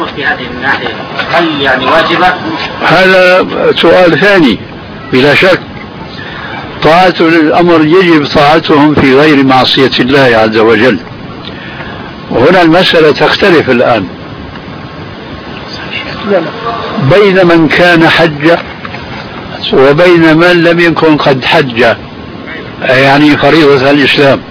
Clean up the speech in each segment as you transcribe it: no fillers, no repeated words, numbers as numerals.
في هذه الناحية هل يعني واجبة؟ هذا سؤال ثاني بلا شك. طاعة الأمر يجب طاعتهم في غير معصية الله عز وجل. وهنا المسألة تختلف الآن بين من كان حج وبين من لم يكن قد حج، يعني فريضة الإسلام.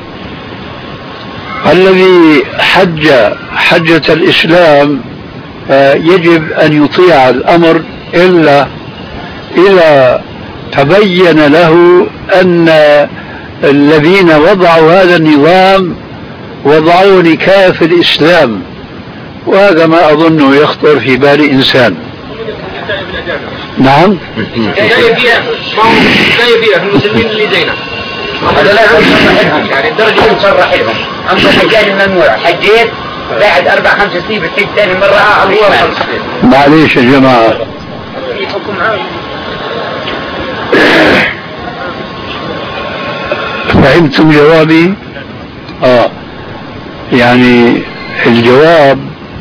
الذي حج حجة الإسلام يجب أن يطيع الأمر إلا إذا تبين له أن الذين وضعوا هذا النظام وضعوا لكاف الإسلام، وهذا ما أظنه يخطر في بال إنسان. نعم. جاي فيها في المسلمين اللي زينا هذا لا يصرح يعني الدرجة مصرحينهم. أما الحجاج الممنوع حجيت بعد 4-5 سنين بتحج ثاني مرة الله. معليش يا جماعة، فهمتم جوابي؟ يعني الجواب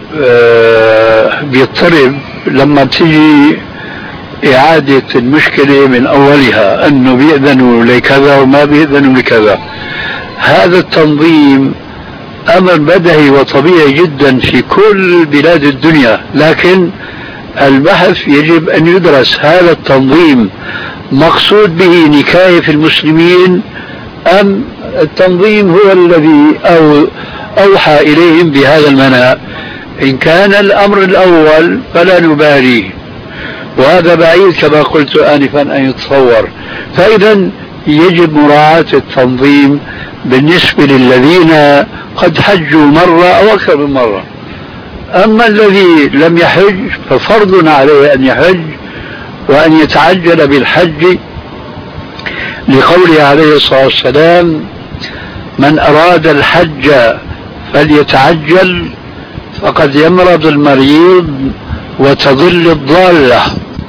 بيضطرب لما تيجي إعادة المشكلة من أولها، أنه بيأذنوا لكذا وما بيأذنوا لكذا. هذا التنظيم أمر بديهي وطبيعي جدا في كل بلاد الدنيا، لكن البحث يجب أن يدرس هذا التنظيم مقصود به نكاية المسلمين أم التنظيم هو الذي أوحى إليهم بهذا المنهى. إن كان الأمر الأول فلا نبالي، وهذا بعيد كما قلت آنفا أن يتصور. فإذا يجب مراعاة التنظيم بالنسبة للذين قد حجوا مرة أو أكثر من مرة. أما الذي لم يحج ففرض عليه أن يحج وأن يتعجل بالحج، لقوله عليه الصلاة والسلام: من أراد الحج فليتعجل فقد يمرض المريض وتضل الضالة.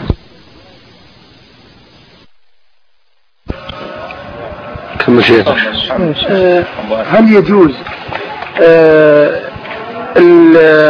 كم شيء؟ هل يجوز